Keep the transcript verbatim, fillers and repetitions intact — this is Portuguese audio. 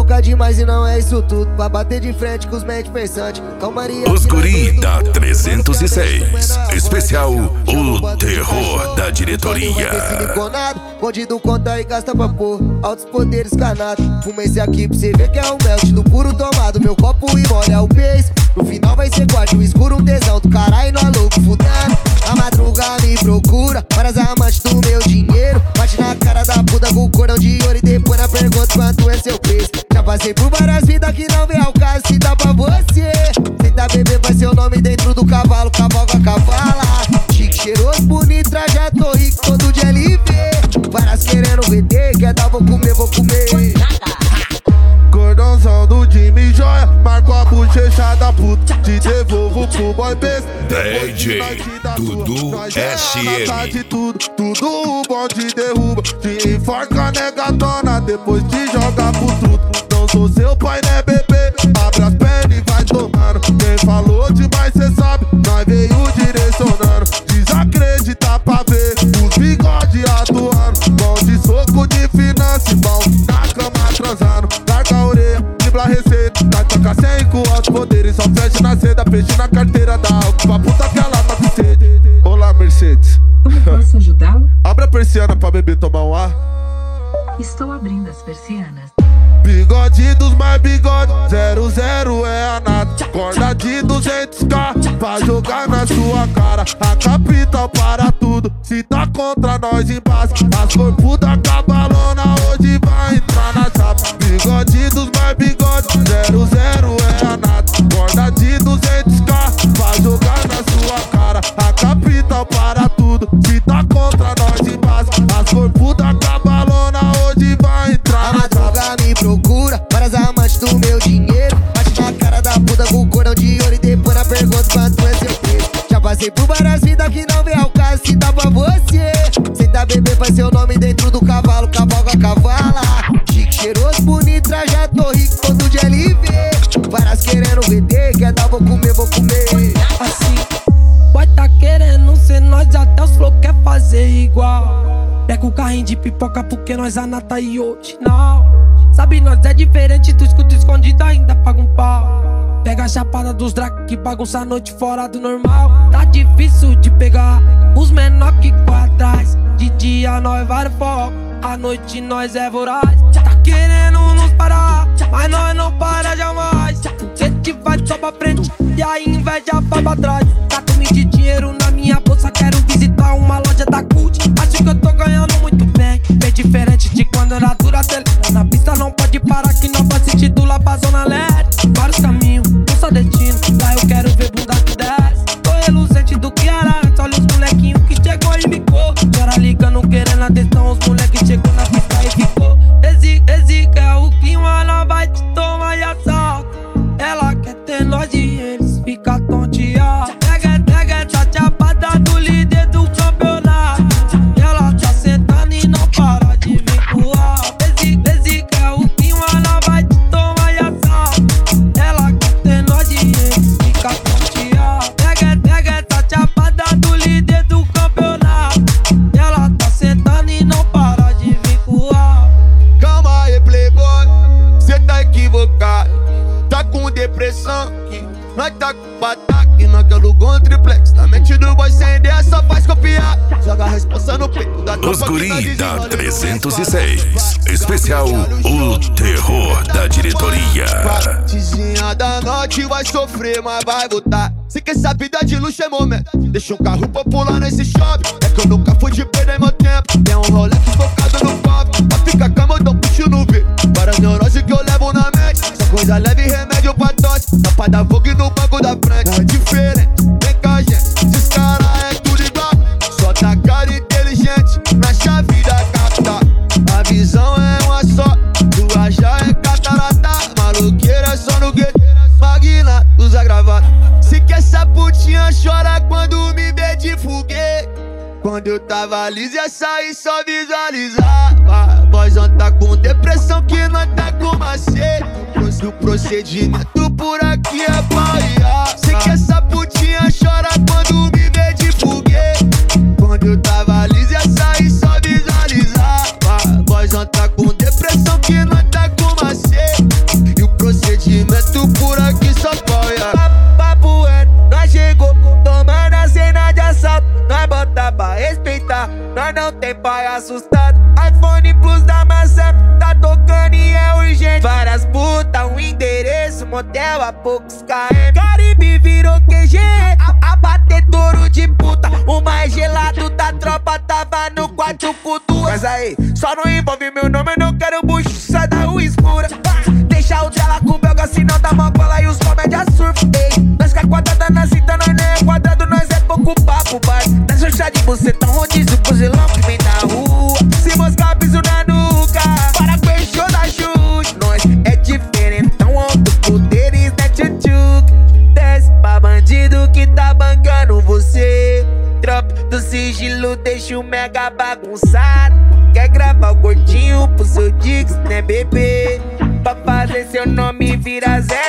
louca demais e não é isso tudo. Pra bater de frente com os mente pensantes. Calmaria. Os guri da trezentos e seis. Especial O Terror da Diretoria. Bandido conta e gasta pra pôr altos poderes canados. Fuma esse aqui pra você ver que é um melt do puro tomado. Meu copo e molha o peixe. No final vai ser guarda, o escuro, um tesão do caralho, nós louco fudendo. A madruga me procura, várias amantes do meu dinheiro. Bate na cara da puta com o cordão de ouro e depois na pergunta quanto é seu preço. Já passei por várias vidas que não vem ao caso, se dá pra você. Senta bebê, vai ser o nome dentro do cavalo, cavalga cavala. Chique, cheiroso, bonito, trajado, tô rico, todo de L V. Várias querendo V D, quer dar, vou comer, vou comer. Cordãozão do Jimmy Joia, marco a bochecha da puta, te devolvo pro boy besta. D J Dudu S M. Tudo, tudo o bom te derruba, te enforca negatona, depois te joga pro truto. Não sou seu pai, né bebê, abre as pernas e vai tomando. Quem falou demais cê sabe, nós veio direcionando. Desacredita pra ver, os bigode atuando. Mão de soco de finança, mão na cama transando. Larga a orelha, dribla a receita, nós toca sem com altos poderes. Só fecha na seda, peixe na carteira da algo. Pra puta que ela tá com sede. Olá, Mercedes. Como posso ajudá-lo? Abre a persiana pra bebê tomar um ar. Estou abrindo as persianas. Bigode dos mais bigode, zero zero é a nata. Corda de duzentos k pra jogar na sua cara. A capital para tudo, se tá contra nós embaixo. As corpos da cabalona hoje vai entrar na chapa. Bigode dos mais bigode, zero zero é a nata. Corda de duzentos k pra jogar na sua cara. A capital para tudo, se tá contra nós embaixo. As corpos da cabalona hoje vai entrar na chapa. Me procura, várias amantes do meu dinheiro. Bate na cara da puta com o cordão de ouro e depois na pergunta quanto é seu preço. Já passei por várias vidas que não vem ao caso, se dá pra você. Senta bebê, vai ser o nome dentro do cavalo, cavalga cavala. Chique, cheiroso, bonito, trajado, tô rico, todo de L V. Várias querendo V D, quer dar, vou comer, vou comer. Assim, vai tá querendo ser nós, até os flow quer fazer igual. Pega o carrinho de pipoca porque nós anata e hoje não. Sabe, nós é diferente, tu escuta escondido, ainda paga um pau. Pega a chapada dos drag que bagunça a noite fora do normal. Tá difícil de pegar os menor que atrás. De dia nós vai no foco, à noite nós é voraz. Tá querendo nos parar, mas nós não para jamais. Cê te vai só pra frente e a inveja vai pra trás. Tá com de dinheiro na minha bolsa, quero visitar uma loja da Gucci. Acho que eu tô ganhando muito bem, bem diferente de quando era dura. Na pista não pode parar que não faz sentido lá pra zona leste. Vários caminhos, um só destino, lá eu quero ver bunda que desce. Tô reluzente do que era antes, olha os molequinhos que chegou e ficou. Chora ligando querendo atenção, os moleques chegou na pista e ficou. Esse, esse que é o clima, ela vai te tomar e assalto. Ela quer ter nós e eles fica tonteado. Pega, pega essa chapada do líder do campeonato. E ela tá sentando e não para de vincular. Esse, esse que é o clima, ela vai te tomar e assalto. Ela quer ter nós e eles fica tonteado. Pega, pega essa chapada do líder do campeonato. E ela tá sentando e não para de vincular. Calma aí, playboy, cê tá equivocado. Tá com depressão, que nós tá com pataque. Nós que alugou um triplex, na mente do boy sem ideia só faz copiar. Joga a responsa no peito da Os guri da trezentos e seis. Especial O Terror da Diretoria. Partezinha da noite vai sofrer, mas vai voltar. Se que essa vida de luxo é momento, deixa um carro popular nesse shopping. É que eu nunca fui de perder meu tempo. Tem um Rolex focado no pop, pra ficar calmo eu dou um puxo no V. Várias neuroses que eu levo na mente, só coisa leve e remédio pra tosse. Tapa da Vogue no banco da frente. É diferente, vem com a gente, esses caras é tudo igual. Só tá cara inteligente, na chave da capta. A visão é uma só, tua já é catarata. Maluqueira é só no gueto, magna, usa gravata. Se que essa putinha chora quando me vê de foguete. Quando eu tava liso ia sair só visualizava. Vozão tá com depressão que nós tá com macete. O procedimento por aqui é barrear. Sei que essa putinha chora quando me vê de foguete. Quando eu tava liso ia sair só visualizava. Vozão tá com depressão que nós tá com macete. tá o endereço, motel a poucos km. Caribe virou Q G, abatedouro de puta. O mais gelado da tropa tava no quarto com duas. Mas aí, só não envolve meu nome, eu não quero bucho, sai da rua escura. Deixa o dela com o belga, senão dá mó cola e os comédia surf. Ei, nós que é quadrada na cinta, nós nem é quadrado, nós é pouco papo, pai. Nessa chá de buceta, rodízio, cozelão que vem da rua. Se moscar, piso na nuca, para com esse show da chute. Nós é diferentão, alto poderes, né, tchutchuc. Desce pra bandido que tá bancando você. Drop do sigilo, deixa o mega bagunçado. Quer gravar o gordinho pro seu Dix, né, bebê? Pra fazer seu nome virar zero.